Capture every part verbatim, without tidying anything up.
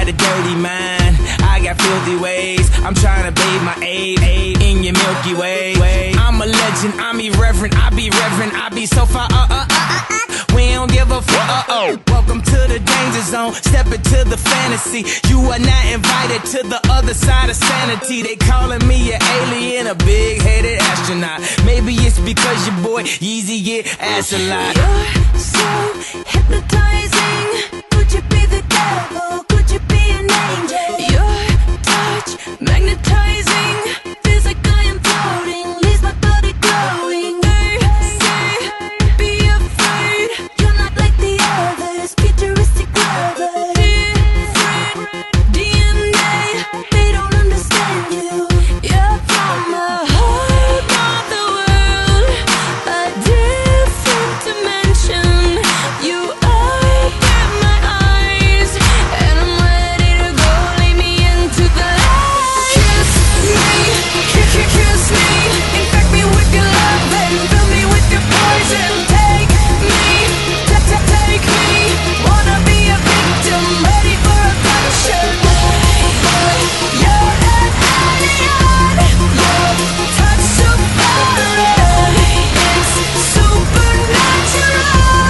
got a dirty mind, I got filthy ways. I'm trying to bathe my aid, aid in your Milky Way. I'm a legend, I'm irreverent, I be reverent, I be so far, uh, uh, uh, uh. We don't give a fuck, uh, oh. Welcome to the danger zone, step into the fantasy. You are not invited to the other side of sanity. They calling me an alien, a big-headed astronaut. Maybe it's because your boy Yeezy get ass a lot. You're so hypnotizing. Could you be the devil? Could you be an angel? Your touch magnetizing. Feels like I am floating, leaves my body glowing. They say, be afraid. You're not like the others, futuristic lovers. Different D N A, they don't understand you. You're from a whole other world, a different dimension. You open my eyes, and I'm ready to go. Lead me into the light. Kiss me, kiss, kiss, kiss me, infect me with your love and fill me with your poison. Take me, ta ta take me. Wanna be a victim, ready for abduction. You're an alien. Your touch so foreign. It's supernatural,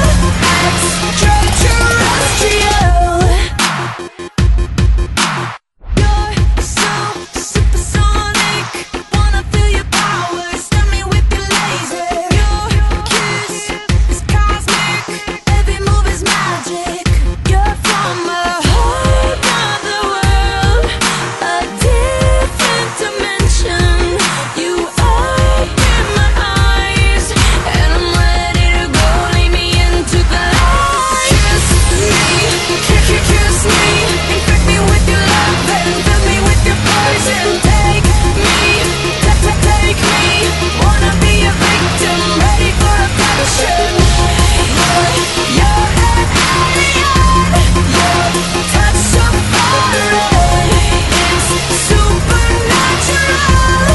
extraterrestrial. You're so supersonic. Wanna feel your power, stun me with your laser. Your kiss is cosmic, every move is magic. You're from a whole other world, a different dimension. You open my eyes, and I'm ready to go. Lead me into the light. Kiss me, kiss, kiss, kiss me, infect me with your love and fill me with your poison. Take me, ta ta take me. Wanna be a victim, ready for abduction. You're an alien. Your touch so foreign. It's supernatural,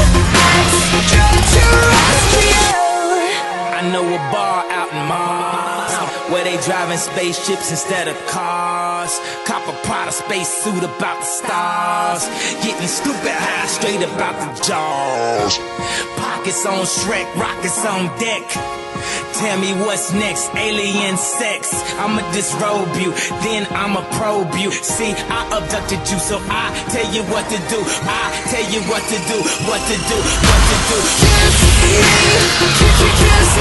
extraterrestrial. I know a bar out in Mars where they driving spaceships instead of cars. Cop a Prada space suit about the stars. Getting stupid high straight about the jaws. Pockets on Shrek, rockets on deck. Tell me what's next, alien sex. I'ma disrobe you, then I'ma probe you. See, I abducted you, so I tell you what to do. I tell you what to do, what to do, what to do. Kiss me, kiss, kiss, kiss